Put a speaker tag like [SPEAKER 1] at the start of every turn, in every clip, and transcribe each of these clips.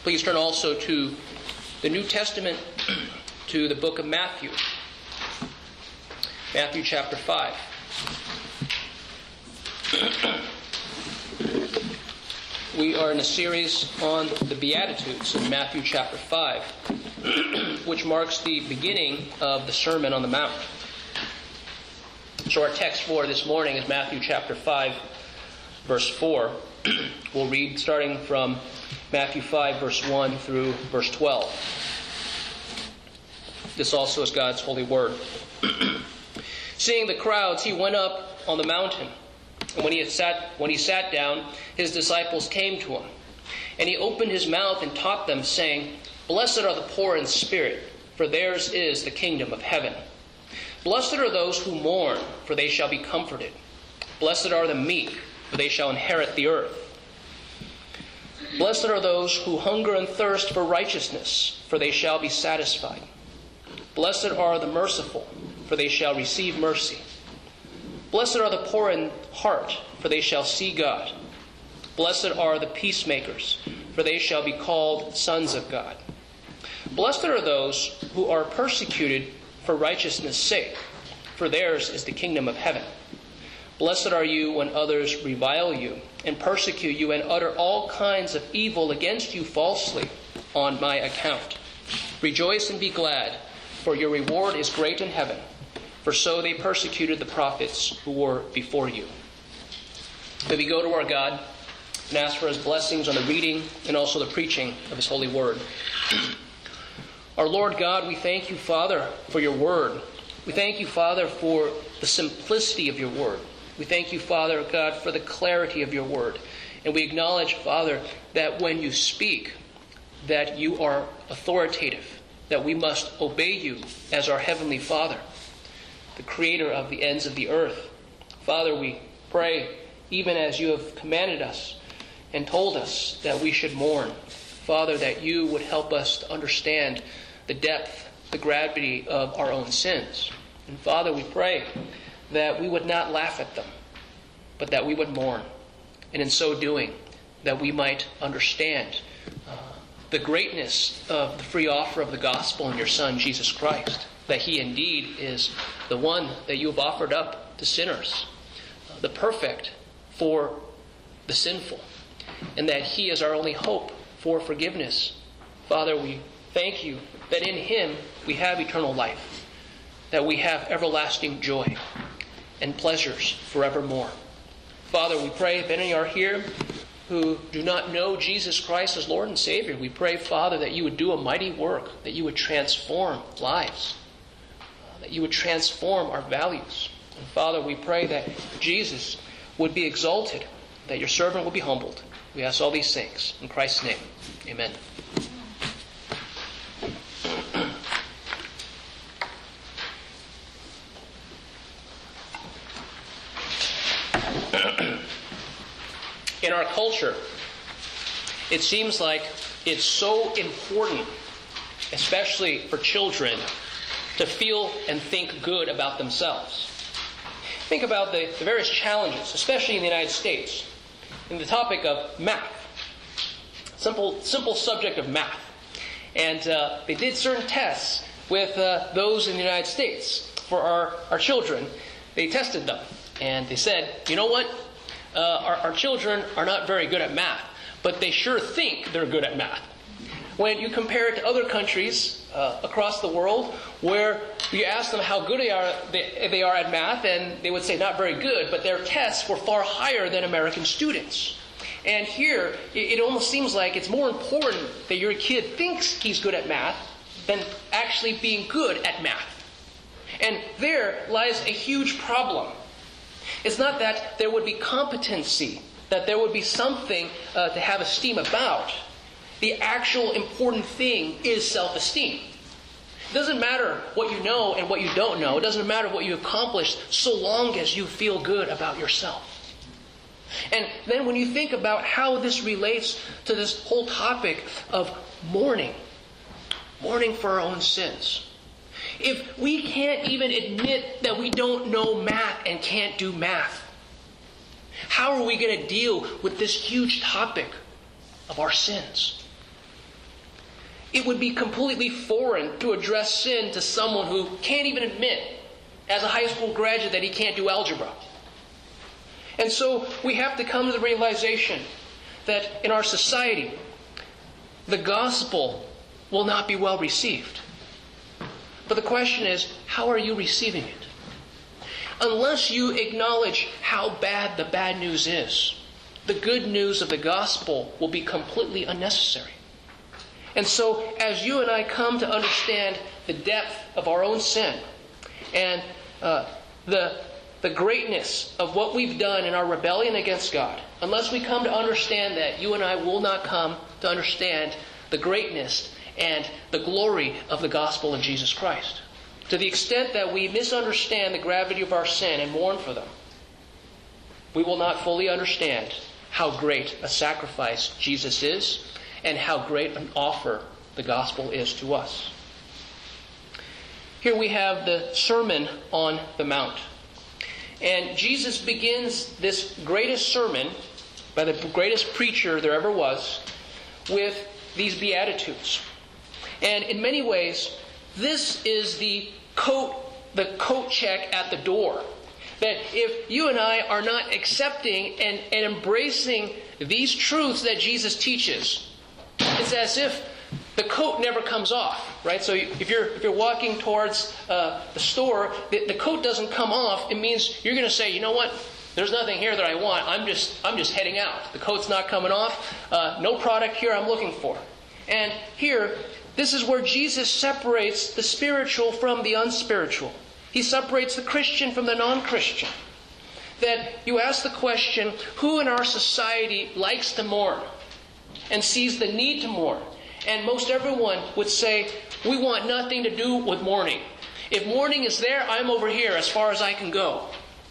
[SPEAKER 1] Please turn also to the New Testament, to the book of Matthew. Matthew chapter 5. We are in a series on the Beatitudes in Matthew chapter 5, which marks the beginning of the Sermon on the Mount. So our text for this morning is Matthew chapter 5, verse 4. We'll read starting from Matthew 5, verse 1 through verse 12. This also is God's holy word. Seeing the crowds, he went up on the mountain. And when he sat down, his disciples came to him. And he opened his mouth and taught them, saying, Blessed are the poor in spirit, for theirs is the kingdom of heaven. Blessed are those who mourn, for they shall be comforted. Blessed are the meek, for they shall inherit the earth. Blessed are those who hunger and thirst for righteousness, for they shall be satisfied. Blessed are the merciful, for they shall receive mercy. Blessed are the poor in heart, for they shall see God. Blessed are the peacemakers, for they shall be called sons of God. Blessed are those who are persecuted for righteousness' sake, for theirs is the kingdom of heaven. Blessed are you when others revile you and persecute you and utter all kinds of evil against you falsely on my account. Rejoice and be glad, for your reward is great in heaven. For so they persecuted the prophets who were before you. May we go to our God and ask for his blessings on the reading and also the preaching of his holy word. Our Lord God, we thank you, Father, for your word. We thank you, Father, for the simplicity of your word. We thank you, Father God, for the clarity of your word. And we acknowledge, Father, that when you speak, that you are authoritative, that we must obey you as our heavenly Father, the creator of the ends of the earth. Father, we pray, even as you have commanded us and told us that we should mourn, Father, that you would help us to understand the depth, the gravity of our own sins. And Father, we pray that we would not laugh at them, but that we would mourn. And in so doing, that we might understand the greatness of the free offer of the gospel in your Son, Jesus Christ, that he indeed is the one that you have offered up to sinners, the perfect for the sinful, and that he is our only hope for forgiveness. Father, we thank you that in him we have eternal life, that we have everlasting joy and pleasures forevermore. Father, we pray if any are here who do not know Jesus Christ as Lord and Savior, we pray, Father, that you would do a mighty work, that you would transform lives, that you would transform our values. And Father, we pray that Jesus would be exalted, that your servant would be humbled. We ask all these things in Christ's name. Amen. In our culture, it seems like it's so important, especially for children, to feel and think good about themselves. Think about the various challenges, especially in the United States, in the topic of math. Simple subject of math. And they did certain tests with those in the United States for our children. They tested them. And they said, you know what? Our children are not very good at math, but they sure think they're good at math. When you compare it to other countries across the world, where you ask them how good they are at math, and they would say not very good, but their tests were far higher than American students. And here, it almost seems like it's more important that your kid thinks he's good at math than actually being good at math. And there lies a huge problem. It's not that there would be competency, that there would be something to have esteem about. The actual important thing is self-esteem. It doesn't matter what you know and what you don't know. It doesn't matter what you accomplished so long as you feel good about yourself. And then when you think about how this relates to this whole topic of mourning for our own sins. If we can't even admit that we don't know math and can't do math, how are we going to deal with this huge topic of our sins? it would be completely foreign to address sin to someone who can't even admit, as a high school graduate, that he can't do algebra. And so we have to come to the realization that in our society, the gospel will not be well received. But the question is, how are you receiving it? Unless you acknowledge how bad the bad news is, the good news of the gospel will be completely unnecessary. And so, as you and I come to understand the depth of our own sin and the greatness of what we've done in our rebellion against God, unless we come to understand that, you and I will not come to understand the greatness and the glory of the gospel of Jesus Christ. To the extent that we misunderstand the gravity of our sin and mourn for them, we will not fully understand how great a sacrifice Jesus is and how great an offer the gospel is to us. Here we have the Sermon on the Mount. And Jesus begins this greatest sermon by the greatest preacher there ever was with these Beatitudes. And in many ways, this is the coat check at the door. That if you and I are not accepting and embracing these truths that Jesus teaches, it's as if the coat never comes off, right? So if you're walking towards the store, the coat doesn't come off. It means you're going to say, you know what? There's nothing here that I want. I'm just heading out. The coat's not coming off. No product here I'm looking for. And here, this is where Jesus separates the spiritual from the unspiritual. He separates the Christian from the non-Christian. That you ask the question, who in our society likes to mourn and sees the need to mourn? And most everyone would say, we want nothing to do with mourning. If mourning is there, I'm over here as far as I can go.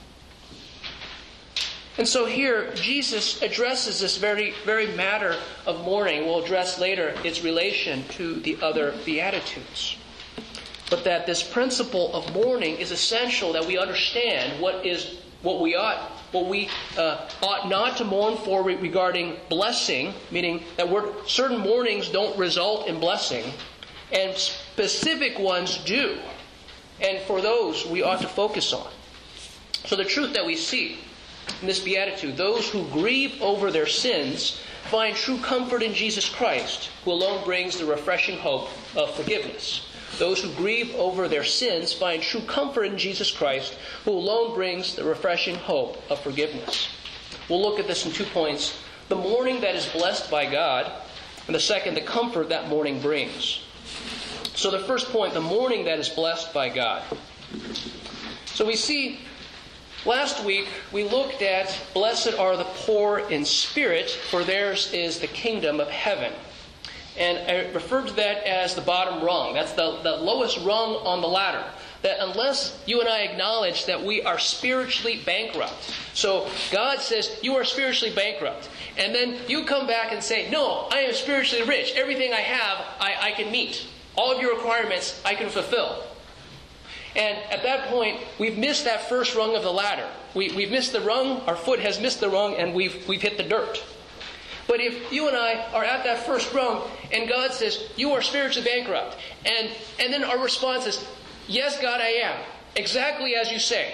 [SPEAKER 1] And so here, Jesus addresses this very, very matter of mourning. We'll address later its relation to the other Beatitudes. But that this principle of mourning is essential, that we understand what we ought not to mourn for regarding blessing, meaning that certain mournings don't result in blessing, and specific ones do. And for those, we ought to focus on. So the truth that we see in this beatitude, those who grieve over their sins find true comfort in Jesus Christ, who alone brings the refreshing hope of forgiveness. Those who grieve over their sins find true comfort in Jesus Christ, who alone brings the refreshing hope of forgiveness. We'll look at this in 2 points. The mourning that is blessed by God, and the second, the comfort that mourning brings. So the first point, the mourning that is blessed by God. So we see, last week we looked at, blessed are the poor in spirit, for theirs is the kingdom of heaven. And I referred to that as the bottom rung. That's the lowest rung on the ladder. That unless you and I acknowledge that we are spiritually bankrupt. So God says, you are spiritually bankrupt. And then you come back and say, no, I am spiritually rich. Everything I have, I can meet. All of your requirements, I can fulfill. And at that point, we've missed that first rung of the ladder. We've missed the rung, our foot has missed the rung, and we've hit the dirt. But if you and I are at that first rung, and God says, you are spiritually bankrupt, and then our response is, yes, God, I am, exactly as you say,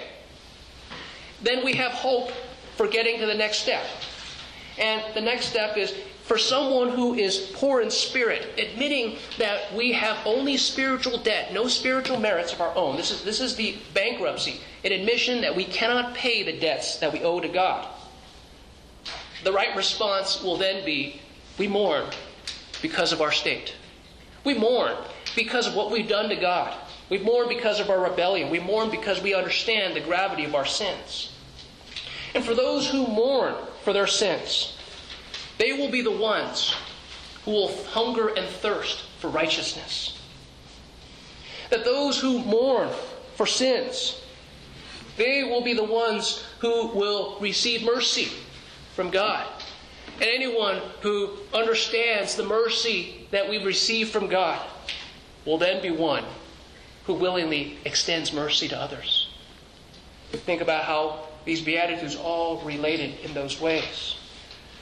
[SPEAKER 1] then we have hope for getting to the next step. And the next step is, for someone who is poor in spirit, admitting that we have only spiritual debt, no spiritual merits of our own. This is the bankruptcy, an admission that we cannot pay the debts that we owe to God. The right response will then be, we mourn because of our state. We mourn because of what we've done to God. We mourn because of our rebellion. We mourn because we understand the gravity of our sins. And for those who mourn for their sins, they will be the ones who will hunger and thirst for righteousness. That those who mourn for sins, they will be the ones who will receive mercy from God. And anyone who understands the mercy that we receive from God will then be one who willingly extends mercy to others. Think about how these Beatitudes all related in those ways.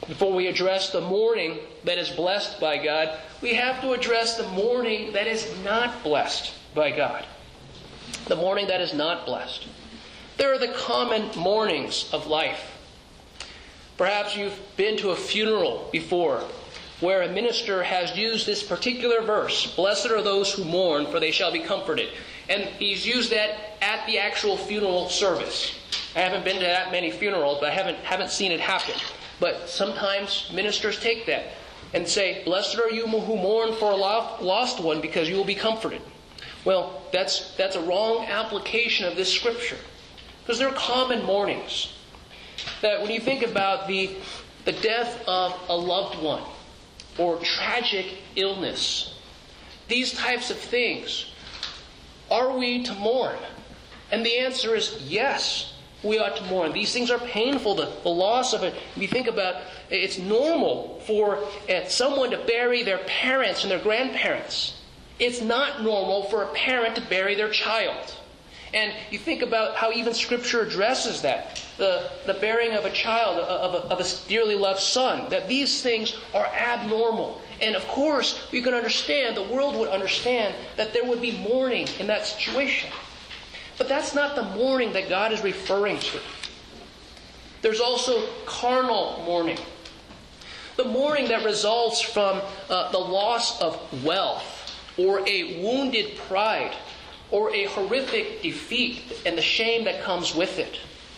[SPEAKER 1] Before we address the mourning that is blessed by God, we have to address the mourning that is not blessed by God. The mourning that is not blessed. There are the common mournings of life. Perhaps you've been to a funeral before where a minister has used this particular verse, "Blessed are those who mourn, for they shall be comforted." And he's used that at the actual funeral service. I haven't been to that many funerals, but I haven't seen it happen. But sometimes ministers take that and say, "Blessed are you who mourn for a lost one, because you will be comforted." Well, that's a wrong application of this scripture. Because there are common mournings. That when you think about the death of a loved one or tragic illness, these types of things, are we to mourn? And the answer is yes, we ought to mourn. These things are painful, the loss of it. If you think about it, it's normal for someone to bury their parents and their grandparents. It's not normal for a parent to bury their child. And you think about how even Scripture addresses that. The burying of a child, of a dearly loved son. That these things are abnormal. And of course, we can understand, the world would understand, that there would be mourning in that situation. But that's not the mourning that God is referring to. There's also carnal mourning. The mourning that results from the loss of wealth, or a wounded pride, or a horrific defeat and the shame that comes with it.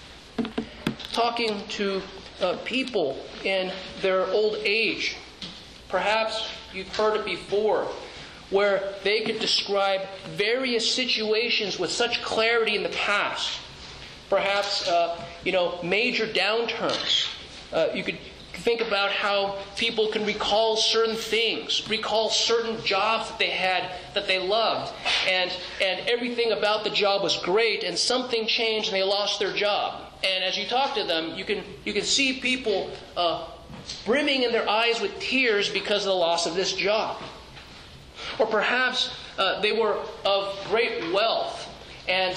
[SPEAKER 1] Talking to people in their old age, perhaps you've heard it before, where they could describe various situations with such clarity in the past. Perhaps, major downturns. You could think about how people can recall certain things, recall certain jobs that they had that they loved, and everything about the job was great, and something changed and they lost their job. And as you talk to them, you can see people brimming in their eyes with tears because of the loss of this job. Or perhaps they were of great wealth, and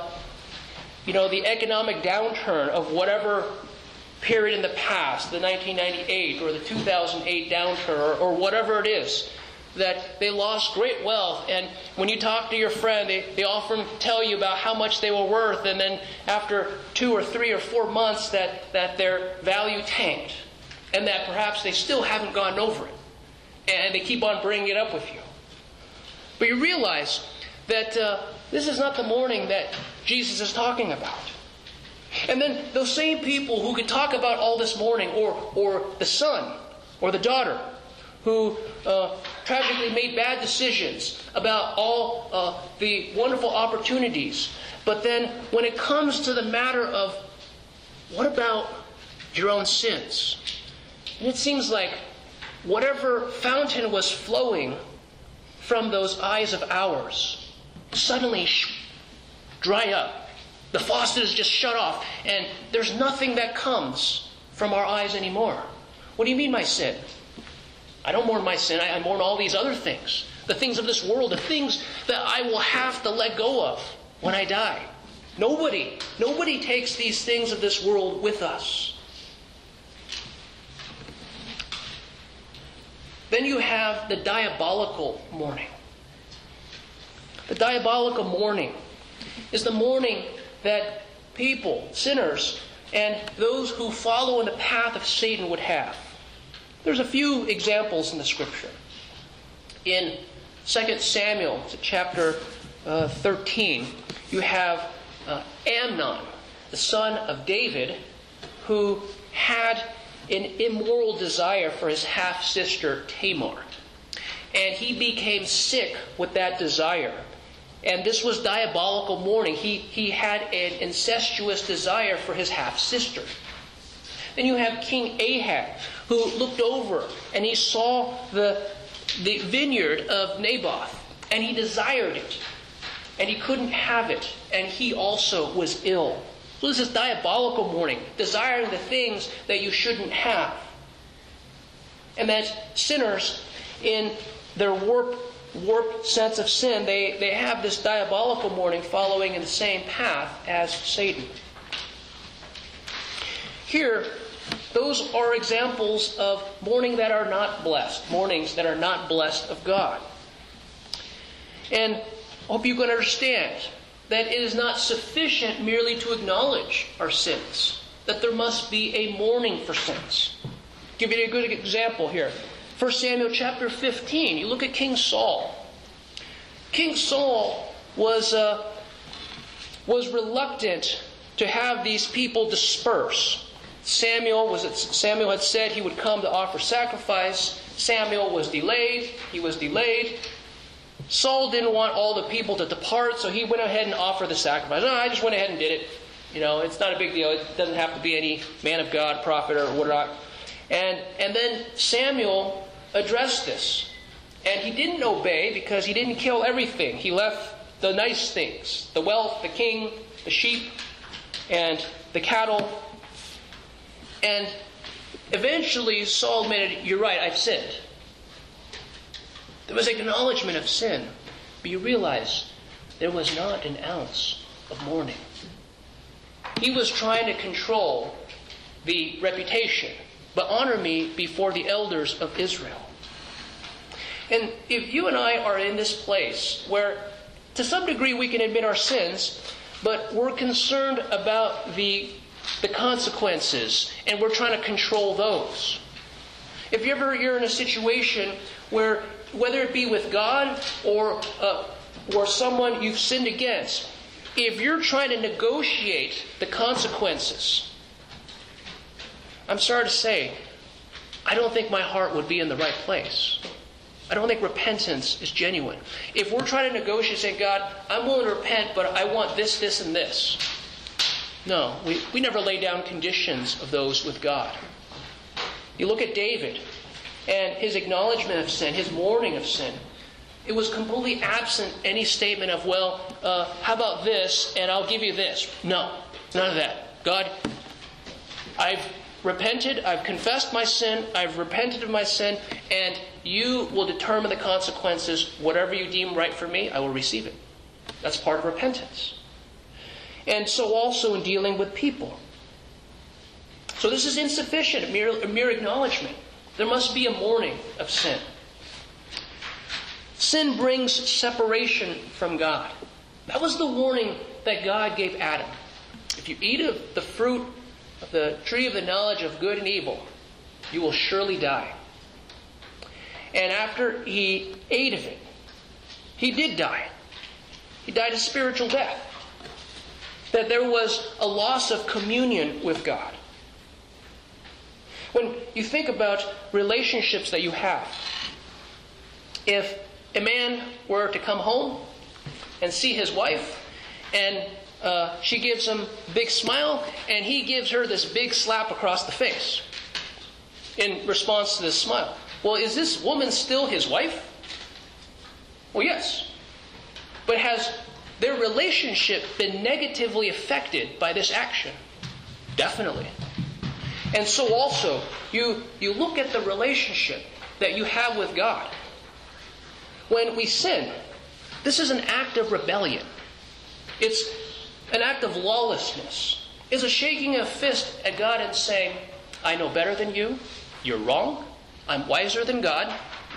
[SPEAKER 1] the economic downturn of whatever period in the past, the 1998 or the 2008 downturn, or whatever it is, that they lost great wealth, and when you talk to your friend, they often tell you about how much they were worth, and then after 2 or 3 or 4 months that their value tanked, and that perhaps they still haven't gotten over it, and they keep on bringing it up with you. But you realize that this is not the mourning that Jesus is talking about. And then those same people who could talk about all this mourning, or the son or the daughter who tragically made bad decisions about all the wonderful opportunities. But then when it comes to the matter of what about your own sins? And it seems like whatever fountain was flowing from those eyes of ours suddenly dried up. The faucet is just shut off, and there's nothing that comes from our eyes anymore. What do you mean by sin? I don't mourn my sin. I mourn all these other things. The things of this world, the things that I will have to let go of when I die. Nobody takes these things of this world with us. Then you have the diabolical mourning. The diabolical mourning is the mourning that people, sinners, and those who follow in the path of Satan would have. There's a few examples in the Scripture. In 2 Samuel chapter 13, you have Amnon, the son of David, who had an immoral desire for his half-sister Tamar. And he became sick with that desire. And this was diabolical mourning. He had an incestuous desire for his half-sister. Then you have King Ahab, who looked over and he saw the vineyard of Naboth, and he desired it. And he couldn't have it, and he also was ill. So this is diabolical mourning, desiring the things that you shouldn't have. And that sinners, in their warped sense of sin, they have this diabolical mourning following in the same path as Satan. Here, Those are examples of mourning that are not blessed, mournings that are not blessed of God. And I hope you can understand that it is not sufficient merely to acknowledge our sins, that there must be a mourning for sins. I'll give you a good example here. 1 Samuel chapter 15, you look at King Saul. King Saul was reluctant to have these people disperse. Samuel had said he would come to offer sacrifice. Samuel was delayed. He was delayed. Saul didn't want all the people to depart, so he went ahead and offered the sacrifice. No, I just went ahead and did it. It's not a big deal. It doesn't have to be any man of God, prophet, or whatnot. And then Samuel addressed this. And he didn't obey because he didn't kill everything. He left the nice things, the wealth, the king, the sheep, and the cattle. And eventually Saul admitted, you're right, I've sinned. There was acknowledgement of sin, but you realize there was not an ounce of mourning. He was trying to control the reputation, but honor me before the elders of Israel. And if you and I are in this place where to some degree we can admit our sins, but we're concerned about the consequences and we're trying to control those. If you're in a situation where, whether it be with God or someone you've sinned against, if you're trying to negotiate the consequences, I'm sorry to say, I don't think my heart would be in the right place. I don't think repentance is genuine. If we're trying to negotiate, say, God, I'm willing to repent, but I want this, this, and this. No, we never lay down conditions of those with God. You look at David and his acknowledgement of sin, his mourning of sin. It was completely absent any statement of, how about this, and I'll give you this. No, none of that. God, I've repented, I've confessed my sin, I've repented of my sin, and you will determine the consequences. Whatever you deem right for me, I will receive it. That's part of repentance. And so also in dealing with people. So this is insufficient, a mere acknowledgement. There must be a mourning of sin. Sin brings separation from God. That was the warning that God gave Adam. If you eat of the fruit of the tree of the knowledge of good and evil, you will surely die. And after he ate of it, he did die. He died a spiritual death. That there was a loss of communion with God. When you think about relationships that you have, if a man were to come home and see his wife, and she gives him a big smile, and he gives her this big slap across the face in response to this smile. Well, is this woman still his wife? Well, yes. But has their relationship been negatively affected by this action? Definitely. And so also, you look at the relationship that you have with God. When we sin, this is an act of rebellion. It's an act of lawlessness. It's a shaking of fist at God and saying, I know better than you. You're wrong. I'm wiser than God.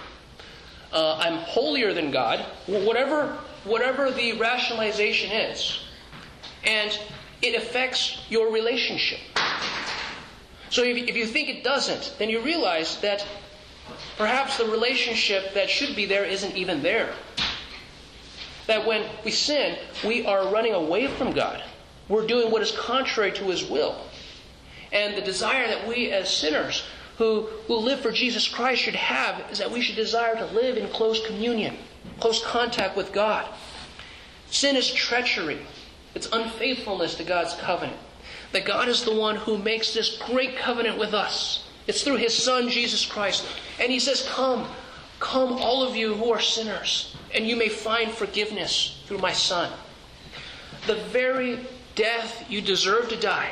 [SPEAKER 1] I'm holier than God. Whatever the rationalization is. And it affects your relationship. So if you think it doesn't, then you realize that perhaps the relationship that should be there isn't even there. That when we sin, we are running away from God. We're doing what is contrary to His will. And the desire that we as sinners who live for Jesus Christ should have is that we should desire to live in close communion, close contact with God. Sin is treachery. It's unfaithfulness to God's covenant. That God is the one who makes this great covenant with us. It's through His Son, Jesus Christ. And He says, come all of you who are sinners, and you may find forgiveness through my Son. The very death you deserve to die,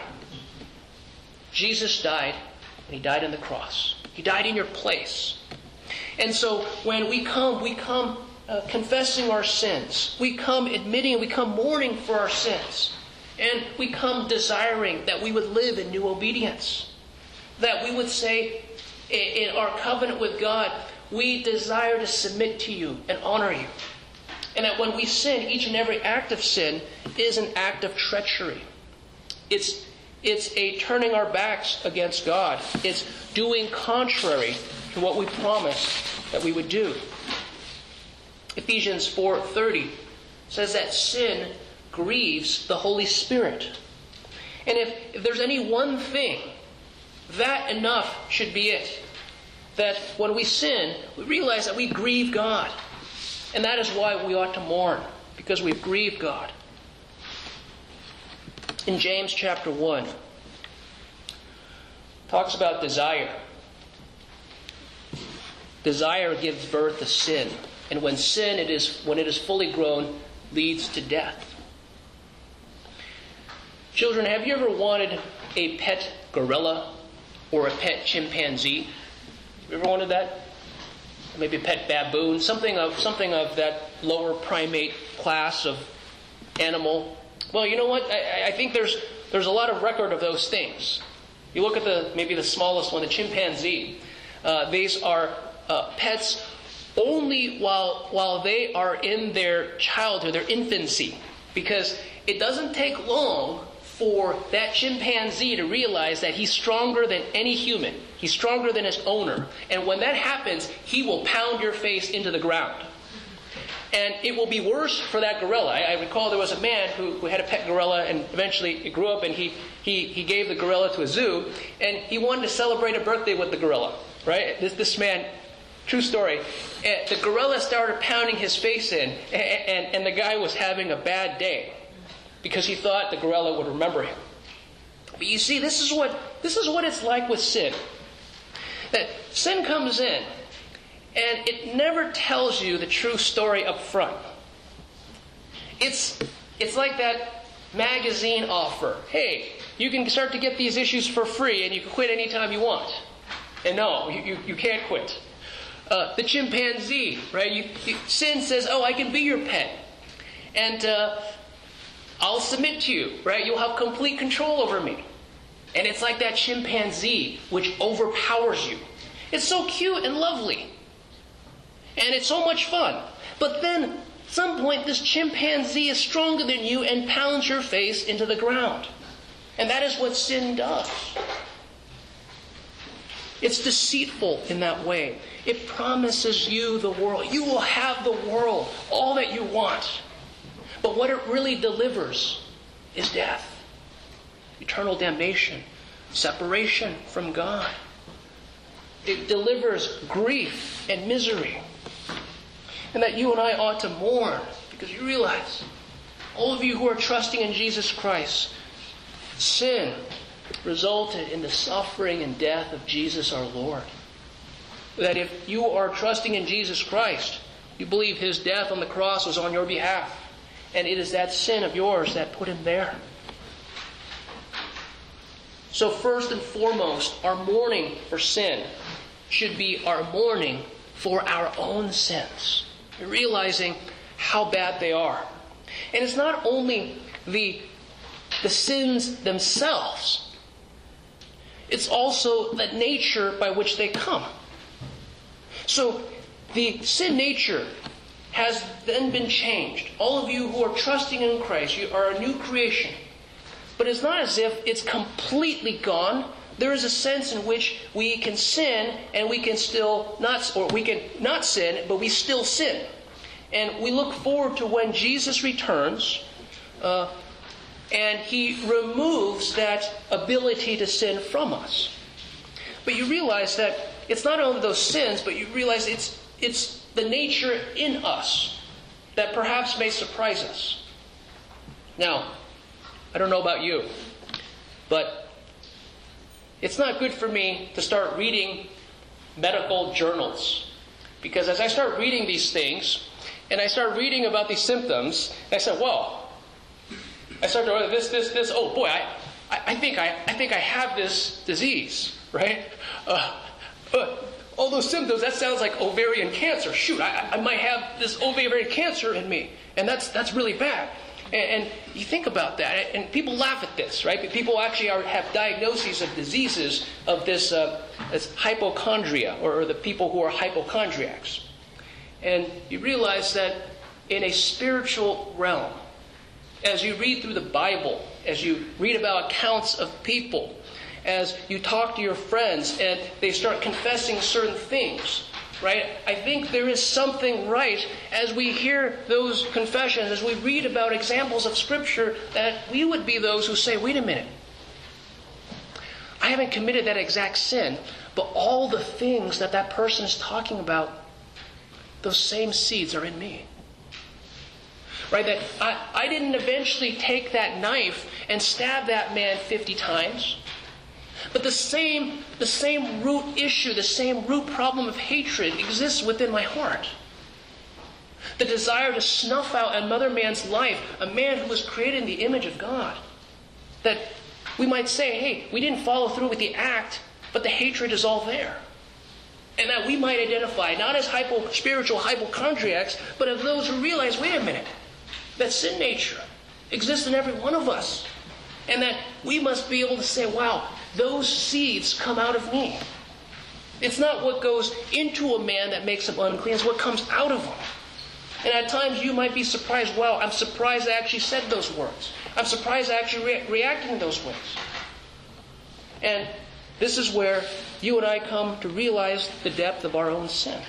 [SPEAKER 1] Jesus died, and He died on the cross. He died in your place. And so when we come confessing our sins. We come admitting, we come mourning for our sins. And we come desiring that we would live in new obedience. that we would say in our covenant with God, we desire to submit to you and honor you. And that when we sin, each and every act of sin is an act of treachery. It's a turning our backs against God. It's doing contrary to what we promised that we would do. Ephesians 4:30 says that sin grieves the Holy Spirit. And if there's any one thing, that enough should be it. That when we sin, we realize that we grieve God. And that is why we ought to mourn, because we've grieved God. In James chapter 1, talks about desire. Desire gives birth to sin. And when it is fully grown, leads to death. Children, have you ever wanted a pet gorilla or a pet chimpanzee? You ever wanted that? Maybe a pet baboon, something of that lower primate class of animal. Well, you know what? I think there's a lot of record of those things. You look at maybe the smallest one, the chimpanzee. These are pets only while they are in their childhood, their infancy, because it doesn't take long for that chimpanzee to realize that he's stronger than any human. He's stronger than his owner. And when that happens, he will pound your face into the ground. And it will be worse for that gorilla. I recall there was a man who had a pet gorilla, and eventually it grew up, and he gave the gorilla to a zoo, and he wanted to celebrate a birthday with the gorilla. Right? This man, true story, the gorilla started pounding his face in, and the guy was having a bad day because he thought the gorilla would remember him. But you see, this is what it's like with sin. That sin comes in, and it never tells you the true story up front. It's like that magazine offer. Hey, you can start to get these issues for free, and you can quit anytime you want. And no, you can't quit. The chimpanzee, right? Sin says, oh, I can be your pet. And I'll submit to you, right? You'll have complete control over me. And it's like that chimpanzee which overpowers you. It's so cute and lovely. And it's so much fun. But then, at some point, this chimpanzee is stronger than you and pounds your face into the ground. And that is what sin does. It's deceitful in that way. It promises you the world. You will have the world, all that you want. But what it really delivers is death, eternal damnation, separation from God. It delivers grief and misery. And that you and I ought to mourn, because you realize, all of you who are trusting in Jesus Christ, sin resulted in the suffering and death of Jesus our Lord. That if you are trusting in Jesus Christ, you believe His death on the cross was on your behalf. And it is that sin of yours that put Him there. So first and foremost, our mourning for sin should be our mourning for our own sins. Realizing how bad they are. And it's not only the sins themselves. It's also the nature by which they come. So the sin nature has then been changed. All of you who are trusting in Christ, you are a new creation. But it's not as if it's completely gone. There is a sense in which we can sin and we can we can not sin, but we still sin. And we look forward to when Jesus returns and He removes that ability to sin from us. But you realize that it's not only those sins, but you realize it's the nature in us that perhaps may surprise us. Now, I don't know about you, but it's not good for me to start reading medical journals. Because as I start reading these things, and I start reading about these symptoms, I said, well, I start to this, oh boy, I think I have this disease, right? All those symptoms, that sounds like ovarian cancer. Shoot, I might have this ovarian cancer in me. And that's really bad. And you think about that, and people laugh at this, right? People actually have diagnoses of diseases of this as hypochondria, or the people who are hypochondriacs. And you realize that in a spiritual realm, as you read through the Bible, as you read about accounts of people, as you talk to your friends and they start confessing certain things, right? I think there is something right as we hear those confessions, as we read about examples of Scripture, that we would be those who say, wait a minute, I haven't committed that exact sin, but all the things that that person is talking about, those same seeds are in me. Right? That I didn't eventually take that knife and stab that man 50 times. But the same root issue, the same root problem of hatred exists within my heart. The desire to snuff out another man's life, a man who was created in the image of God. That we might say, hey, we didn't follow through with the act, but the hatred is all there. And that we might identify, not as spiritual hypochondriacs, but as those who realize, wait a minute, that sin nature exists in every one of us. And that we must be able to say, wow, those seeds come out of me. It's not what goes into a man that makes him unclean, it's what comes out of him. And at times you might be surprised, wow, I'm surprised I actually said those words. I'm surprised I actually reacted in those ways. And this is where you and I come to realize the depth of our own sin.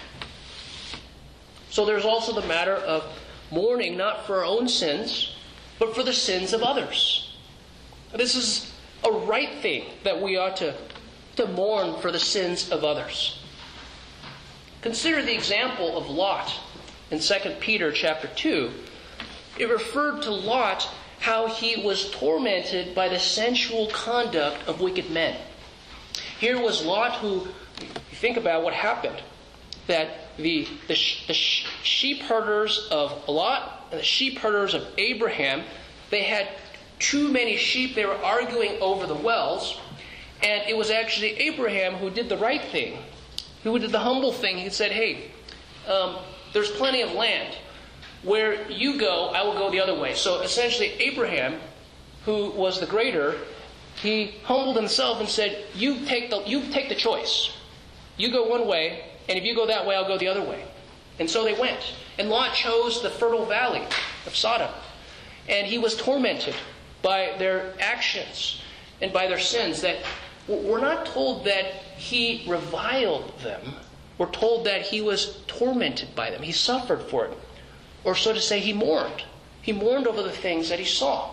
[SPEAKER 1] So there's also the matter of mourning not for our own sins, but for the sins of others. This is a right thing that we ought to mourn for the sins of others. Consider the example of Lot in 2 Peter chapter 2. It referred to Lot how he was tormented by the sensual conduct of wicked men. Here was Lot who, you think about what happened, that the sheep herders of Lot and the sheep herders of Abraham, they had too many sheep. They were arguing over the wells. And it was actually Abraham who did the right thing, who did the humble thing. He said, hey, there's plenty of land. Where you go, I will go the other way. So essentially Abraham, who was the greater, he humbled himself and said, you take the choice. You go one way, and if you go that way, I'll go the other way. And so they went. And Lot chose the fertile valley of Sodom. And he was tormented by their actions and by their sins. That we're not told that he reviled them. We're told that he was tormented by them. He suffered for it. Or so to say, he mourned. He mourned over the things that he saw.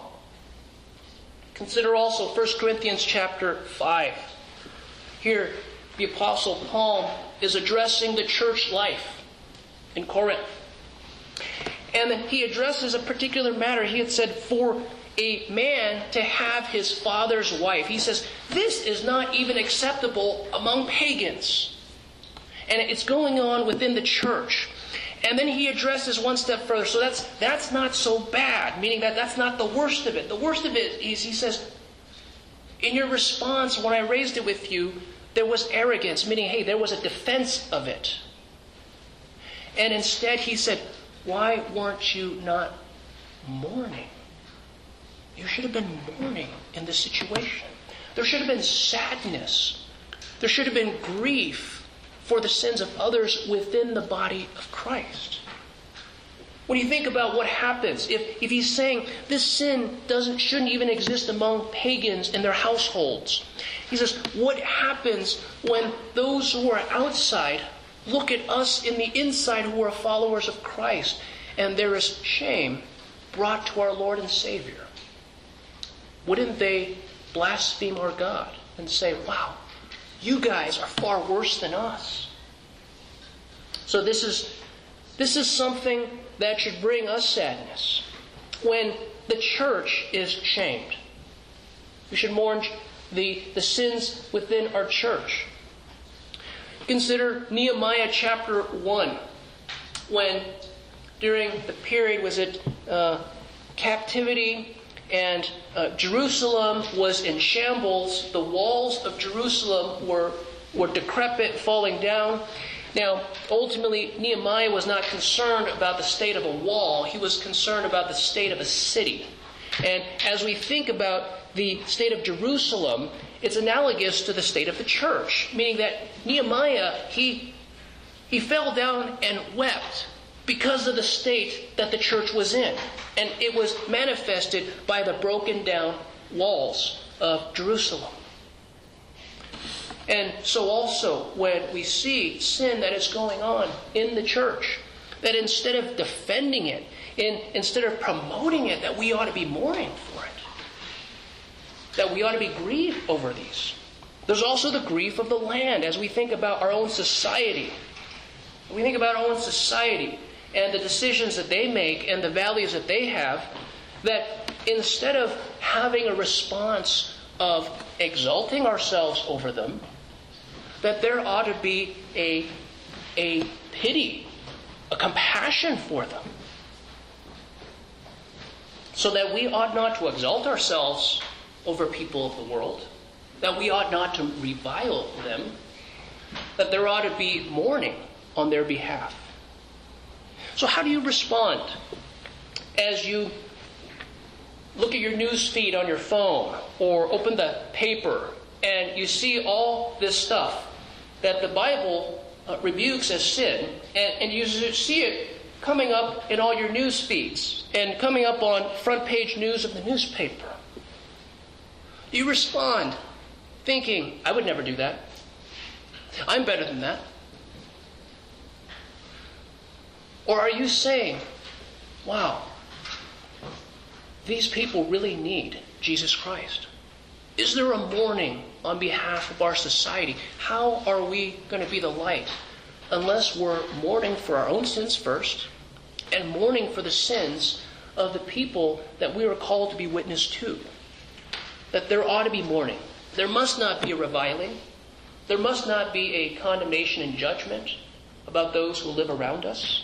[SPEAKER 1] Consider also 1 Corinthians chapter 5. Here, the Apostle Paul is addressing the church life in Corinth. And he addresses a particular matter. He had said, for a man to have his father's wife. He says, this is not even acceptable among pagans. And it's going on within the church. And then he addresses one step further. So that's not so bad, meaning that that's not the worst of it. The worst of it is, he says, in your response when I raised it with you, there was arrogance, meaning, hey, there was a defense of it. And instead he said, why weren't you not mourning? You should have been mourning in this situation. There should have been sadness. There should have been grief for the sins of others within the body of Christ. When you think about what happens, if he's saying this sin shouldn't even exist among pagans in their households. He says, what happens when those who are outside look at us in the inside who are followers of Christ, and there is shame brought to our Lord and Savior? Wouldn't they blaspheme our God and say, wow, you guys are far worse than us? So this is something that should bring us sadness. When the church is shamed, we should mourn the sins within our church. Consider Nehemiah chapter 1, when during the period was it captivity, and Jerusalem was in shambles. The walls of Jerusalem were decrepit, falling down. Now, ultimately, Nehemiah was not concerned about the state of a wall. He was concerned about the state of a city. And as we think about the state of Jerusalem, it's analogous to the state of the church, meaning that Nehemiah, he fell down and wept because of the state that the church was in. And it was manifested by the broken down walls of Jerusalem. And so also when we see sin that is going on in the church, that instead of defending it, instead of promoting it, that we ought to be mourning for it. That we ought to be grieved over these. There's also the grief of the land as we think about our own society. We think about our own society and the decisions that they make and the values that they have, that instead of having a response of exalting ourselves over them, that there ought to be a pity, a compassion for them. So that we ought not to exalt ourselves over people of the world, that we ought not to revile them, that there ought to be mourning on their behalf. So how do you respond as you look at your news feed on your phone or open the paper and you see all this stuff that the Bible rebukes as sin, and you see it coming up in all your news feeds and coming up on front page news of the newspaper? Do you respond thinking, I would never do that. I'm better than that? Or are you saying, wow, these people really need Jesus Christ? Is there a mourning on behalf of our society? How are we going to be the light unless we're mourning for our own sins first and mourning for the sins of the people that we are called to be witness to? That there ought to be mourning. There must not be a reviling. There must not be a condemnation and judgment about those who live around us.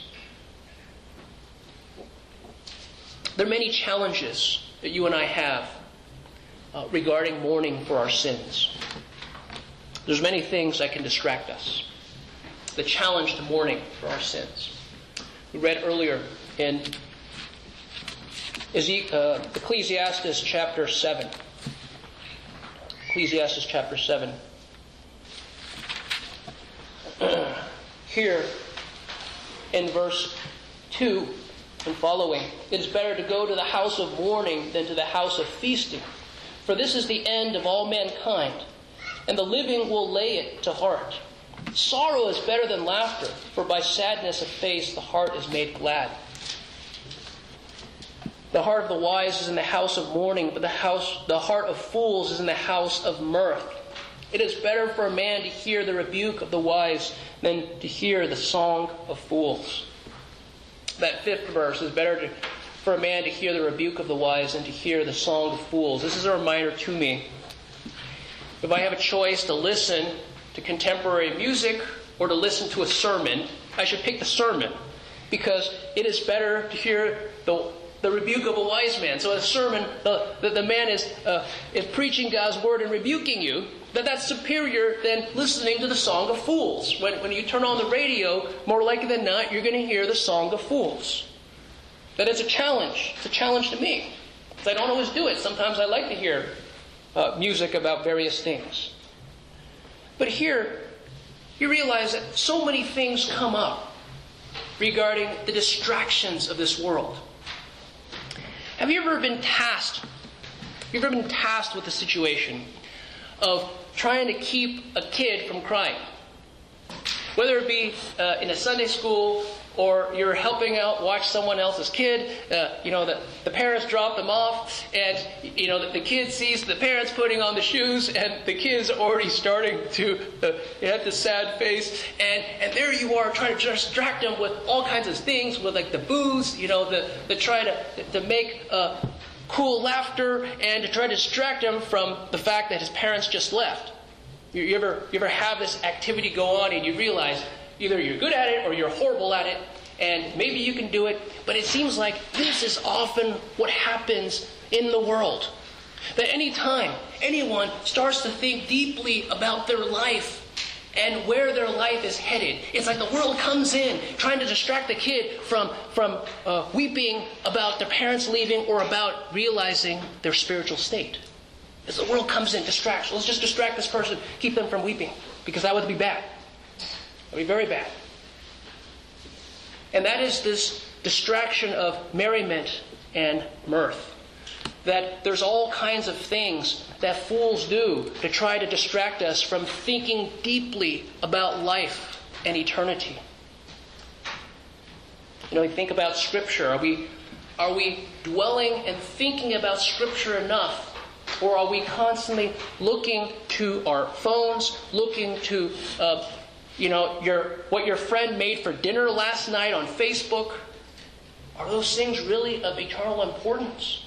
[SPEAKER 1] There are many challenges that you and I have regarding mourning for our sins. There's many things that can distract us. The challenge to mourning for our sins. We read earlier in Ecclesiastes chapter 7. Ecclesiastes chapter 7. Here in verse 2 and following, it is better to go to the house of mourning than to the house of feasting. For this is the end of all mankind, and the living will lay it to heart. Sorrow is better than laughter, for by sadness of face the heart is made glad. The heart of the wise is in the house of mourning, but the heart of fools is in the house of mirth. It is better for a man to hear the rebuke of the wise than to hear the song of fools. That fifth verse is better for a man to hear the rebuke of the wise than to hear the song of fools. This is a reminder to me. If I have a choice to listen to contemporary music or to listen to a sermon, I should pick the sermon, because it is better to hear the rebuke of a wise man. So a sermon, the man is preaching God's word and rebuking you, that's superior than listening to the song of fools. When you turn on the radio, more likely than not, you're going to hear the song of fools. That is a challenge. It's a challenge to me. Because I don't always do it. Sometimes I like to hear music about various things. But here, you realize that so many things come up regarding the distractions of this world. Have you ever been tasked with the situation of trying to keep a kid from crying? Whether it be in a Sunday school, or you're helping out watch someone else's kid, the parents drop them off, and the kid sees the parents putting on the shoes, and the kid's already starting to have the sad face, and there you are trying to distract them with all kinds of things, with like the booze, the try to make cool laughter, and to try to distract him from the fact that his parents just left. You ever have this activity go on and you realize either you're good at it or you're horrible at it, and maybe you can do it, but it seems like this is often what happens in the world. That any time anyone starts to think deeply about their life, and where their life is headed. It's like the world comes in trying to distract the kid from weeping about their parents leaving or about realizing their spiritual state. As the world comes in, distracts. Let's just distract this person, keep them from weeping, because that would be bad. That would be very bad. And that is this distraction of merriment and mirth. That there's all kinds of things that fools do to try to distract us from thinking deeply about life and eternity. You think about Scripture. Are we dwelling and thinking about Scripture enough? Or are we constantly looking to our phones, looking to what your friend made for dinner last night on Facebook? Are those things really of eternal importance?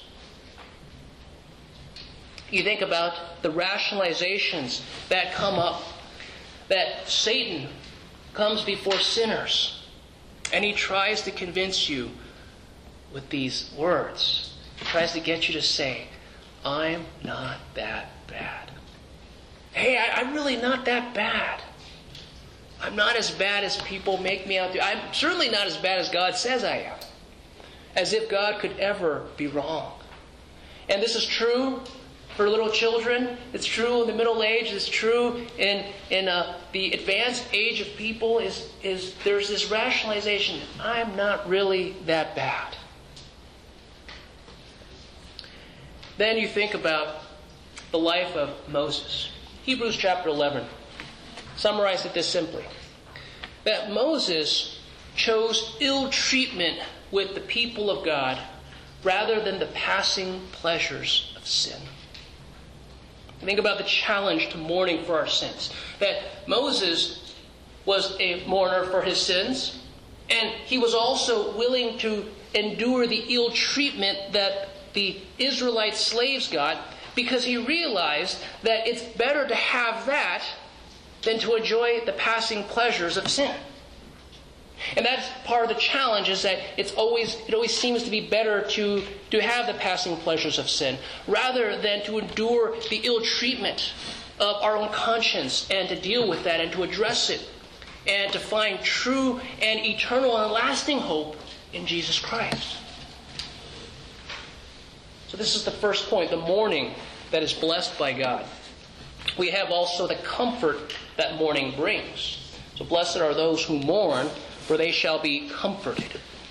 [SPEAKER 1] You think about the rationalizations that come up, that Satan comes before sinners, and he tries to convince you with these words. He tries to get you to say, I'm not that bad. Hey, I'm really not that bad. I'm not as bad as people make me out to. I'm certainly not as bad as God says I am. As if God could ever be wrong. And this is true for little children. It's true in the middle age. It's true in the advanced age of people. Is there's this rationalization. I'm not really that bad. Then you think about the life of Moses. Hebrews chapter 11 summarized it this simply. That Moses chose ill treatment with the people of God rather than the passing pleasures of sin. Think about the challenge to mourning for our sins. That Moses was a mourner for his sins, and he was also willing to endure the ill treatment that the Israelite slaves got, because he realized that it's better to have that than to enjoy the passing pleasures of sin. And that's part of the challenge, is that it always seems to be better to have the passing pleasures of sin rather than to endure the ill treatment of our own conscience and to deal with that and to address it and to find true and eternal and lasting hope in Jesus Christ. So this is the first point, the mourning that is blessed by God. We have also the comfort that mourning brings. So blessed are those who mourn, for they shall be comforted.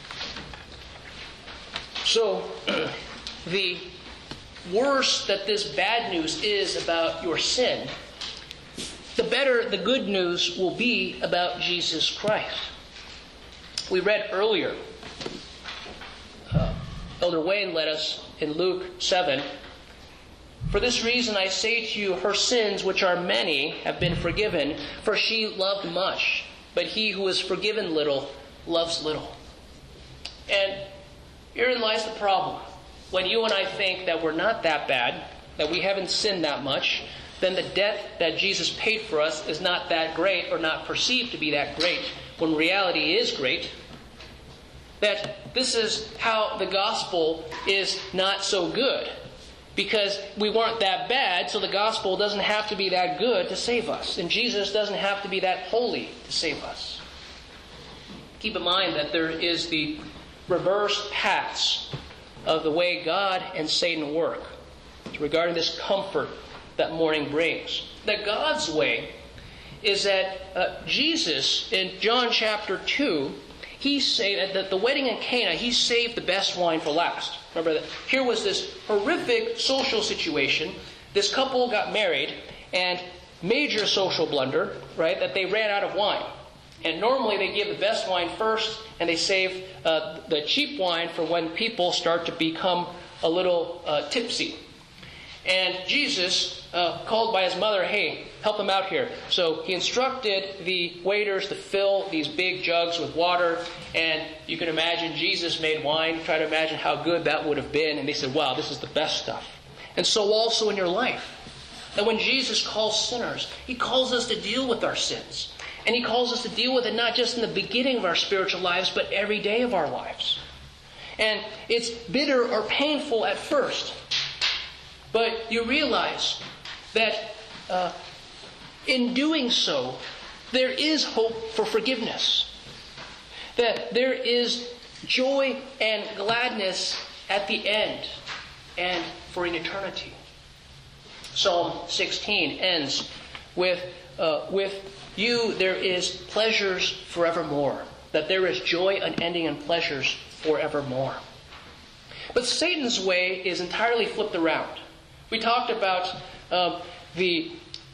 [SPEAKER 1] So the worse that this bad news is about your sin, the better the good news will be about Jesus Christ. We read earlier, Elder Wayne led us in Luke 7, for this reason I say to you, her sins, which are many, have been forgiven, for she loved much. But he who is forgiven little, loves little. And herein lies the problem. When you and I think that we're not that bad, that we haven't sinned that much, then the debt that Jesus paid for us is not that great, or not perceived to be that great, when reality is great. That this is how the gospel is not so good. Because we weren't that bad, so the gospel doesn't have to be that good to save us. And Jesus doesn't have to be that holy to save us. Keep in mind that there is the reverse paths of the way God and Satan work regarding this comfort that mourning brings. That God's way is that Jesus, in John chapter 2, he saved at the wedding in Cana, he saved the best wine for last. Remember that here was this horrific social situation. This couple got married, and major social blunder, right? That they ran out of wine. And normally they give the best wine first, and they save the cheap wine for when people start to become a little tipsy. And Jesus called by his mother, hey, help him out here. So he instructed the waiters to fill these big jugs with water. And you can imagine Jesus made wine. Try to imagine how good that would have been. And they said, wow, this is the best stuff. And so also in your life. That when Jesus calls sinners, he calls us to deal with our sins. And he calls us to deal with it not just in the beginning of our spiritual lives, but every day of our lives. And it's bitter or painful at first. But you realize that in doing so, there is hope for forgiveness. That there is joy and gladness at the end and for an eternity. Psalm 16 ends with you there is pleasures forevermore. That there is joy unending and pleasures forevermore. But Satan's way is entirely flipped around. We talked about the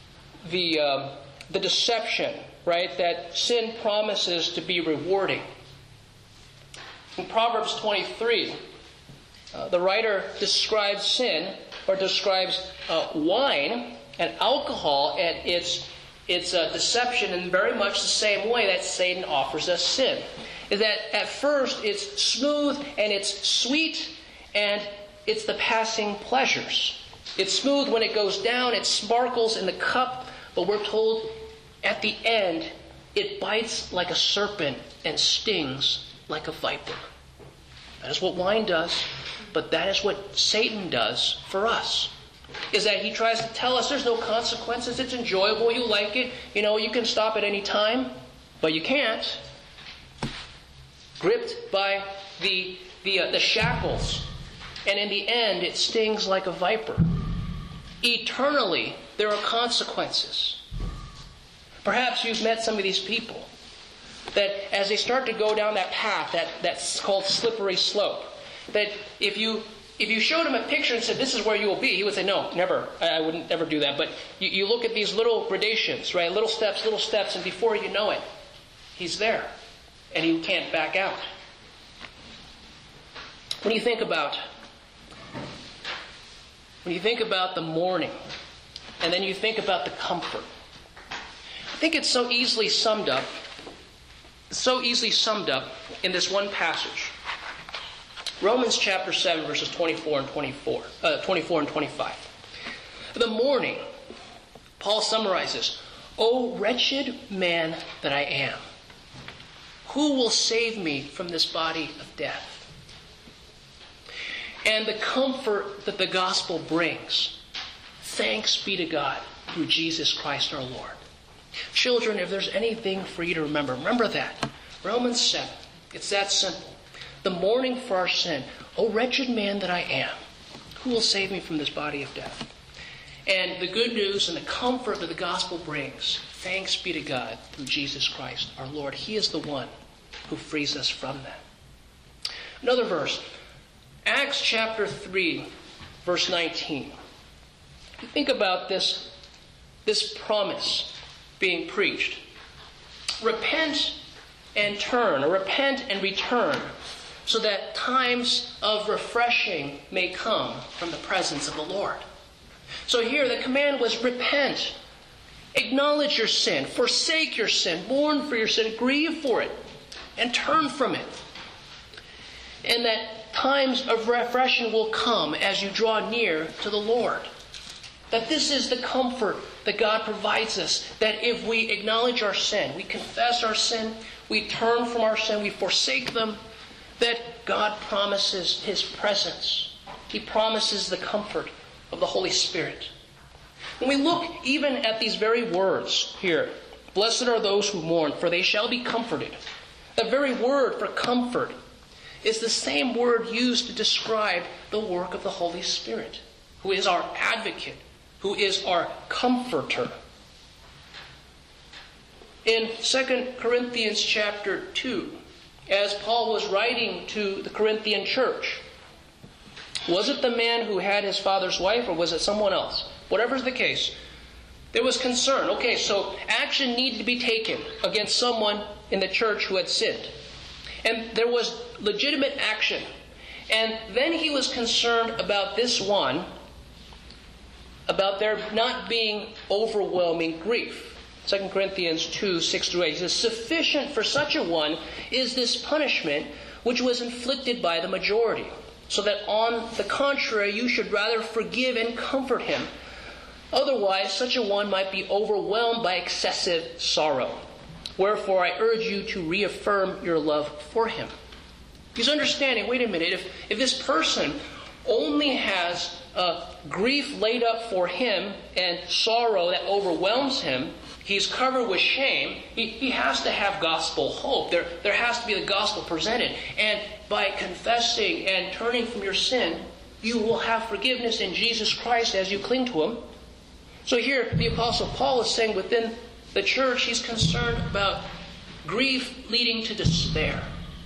[SPEAKER 1] deception, right? That sin promises to be rewarding. In Proverbs 23, the writer describes sin, or describes wine and alcohol and its deception in very much the same way that Satan offers us sin. Is that at first it's smooth and it's sweet and it's the passing pleasures. It's smooth when it goes down, it sparkles in the cup, but we're told at the end it bites like a serpent and stings like a viper. That is what wine does, but that is what Satan does for us. Is that he tries to tell us there's no consequences, it's enjoyable, you like it, you can stop at any time, but you can't. Gripped by the shackles, and in the end it stings like a viper. Eternally, there are consequences. Perhaps you've met some of these people that as they start to go down that path, that's called slippery slope, that if you showed him a picture and said, this is where you will be, he would say, no, never. I wouldn't never do that. But you look at these little gradations, right? Little steps, and before you know it, he's there. And you can't back out. When you think about the mourning, and then you think about the comfort, I think it's so easily summed up in this one passage. Romans chapter 7, verses 24 and 25. The mourning, Paul summarizes, O wretched man that I am, who will save me from this body of death? And the comfort that the gospel brings, thanks be to God through Jesus Christ our Lord. Children, if there's anything for you to remember that. Romans 7, it's that simple. The mourning for our sin. O wretched man that I am, who will save me from this body of death? And the good news and the comfort that the gospel brings, thanks be to God through Jesus Christ our Lord. He is the one who frees us from that. Another verse, Acts chapter 3, verse 19. Think about this promise being preached. Repent and turn, or repent and return, so that times of refreshing may come from the presence of the Lord. So here the command was repent, acknowledge your sin, forsake your sin, mourn for your sin, grieve for it, and turn from it. And that times of refreshing will come as you draw near to the Lord. That this is the comfort that God provides us, that if we acknowledge our sin, we confess our sin, we turn from our sin, we forsake them, that God promises His presence. He promises the comfort of the Holy Spirit. When we look even at these very words here, blessed are those who mourn, for they shall be comforted. The very word for comfort is the same word used to describe the work of the Holy Spirit, who is our advocate, who is our comforter. In 2 Corinthians chapter 2, as Paul was writing to the Corinthian church, was it the man who had his father's wife, or was it someone else? Whatever's the case, there was concern. Okay, so action needed to be taken against someone in the church who had sinned. And there was legitimate action. And then he was concerned about this one, about there not being overwhelming grief. 2 Corinthians 2, 6-8. He says, sufficient for such a one is this punishment which was inflicted by the majority, so that on the contrary you should rather forgive and comfort him. Otherwise such a one might be overwhelmed by excessive sorrow. Wherefore I urge you to reaffirm your love for him. He's understanding, wait a minute, if this person only has grief laid up for him and sorrow that overwhelms him, he's covered with shame, he has to have gospel hope. There has to be the gospel presented. And by confessing and turning from your sin, you will have forgiveness in Jesus Christ as you cling to Him. So here, the Apostle Paul is saying within the church, he's concerned about grief leading to despair.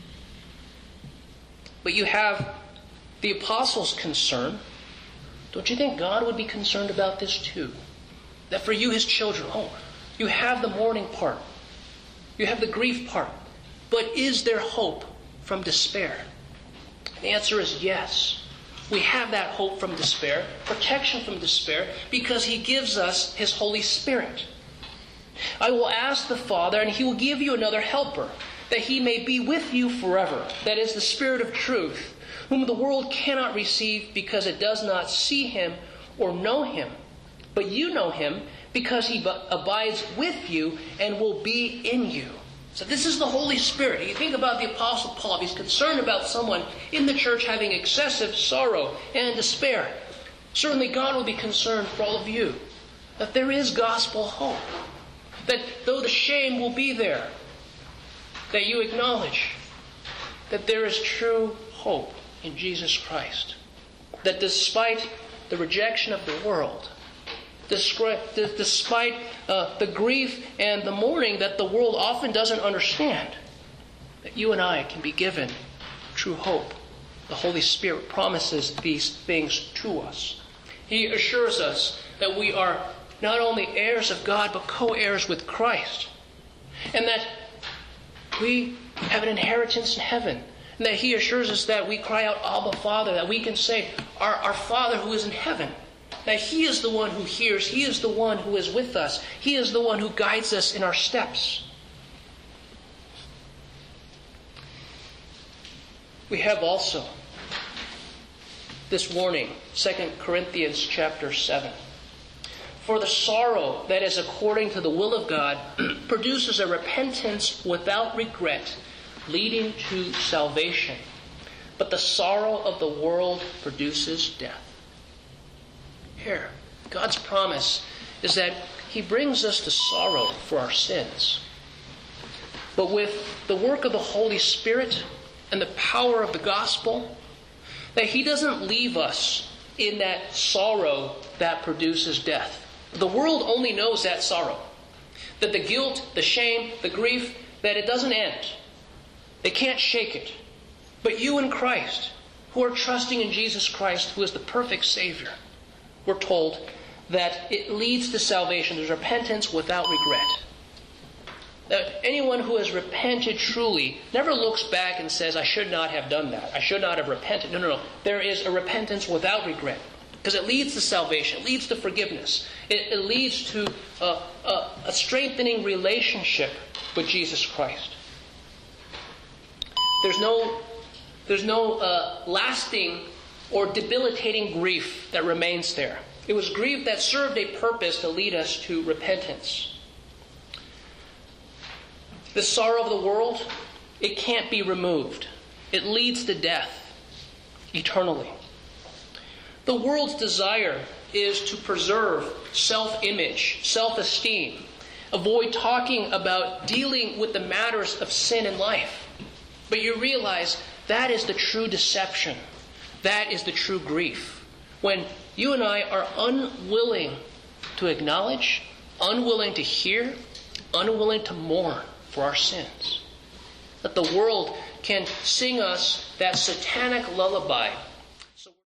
[SPEAKER 1] But you have the Apostle's concern. Don't you think God would be concerned about this too? That for you, His children, you have the mourning part. You have the grief part. But is there hope from despair? The answer is yes. We have that hope from despair, protection from despair, because He gives us His Holy Spirit. I will ask the Father, and He will give you another helper, that He may be with you forever. That is the Spirit of truth, whom the world cannot receive because it does not see Him or know Him. But you know Him because He abides with you and will be in you. So this is the Holy Spirit. You think about the Apostle Paul. He's concerned about someone in the church having excessive sorrow and despair. Certainly God will be concerned for all of you. That there is gospel hope. That though the shame will be there, that you acknowledge that there is true hope in Jesus Christ. That despite the rejection of the world, despite the grief and the mourning that the world often doesn't understand, that you and I can be given true hope. The Holy Spirit promises these things to us. He assures us that we are not only heirs of God, but co-heirs with Christ. And that we have an inheritance in heaven. And that He assures us that we cry out, Abba, Father, that we can say, our Father who is in heaven. That He is the one who hears. He is the one who is with us. He is the one who guides us in our steps. We have also this warning, 2 Corinthians chapter 7. For the sorrow that is according to the will of God produces a repentance without regret, leading to salvation. But the sorrow of the world produces death. Here, God's promise is that He brings us to sorrow for our sins. But with the work of the Holy Spirit and the power of the gospel, that He doesn't leave us in that sorrow that produces death. The world only knows that sorrow. That the guilt, the shame, the grief, that it doesn't end. They can't shake it. But you in Christ, who are trusting in Jesus Christ, who is the perfect Savior, we're told that it leads to salvation. There's repentance without regret. That anyone who has repented truly never looks back and says, I should not have done that. I should not have repented. No. There is a repentance without regret. Because it leads to salvation. It leads to forgiveness. It leads to a strengthening relationship with Jesus Christ. There's no lasting or debilitating grief that remains there. It was grief that served a purpose to lead us to repentance. The sorrow of the world, it can't be removed. It leads to death eternally. The world's desire is to preserve self-image, self-esteem. Avoid talking about dealing with the matters of sin in life. But you realize that is the true deception. That is the true grief. When you and I are unwilling to acknowledge, unwilling to hear, unwilling to mourn for our sins. That the world can sing us that satanic lullaby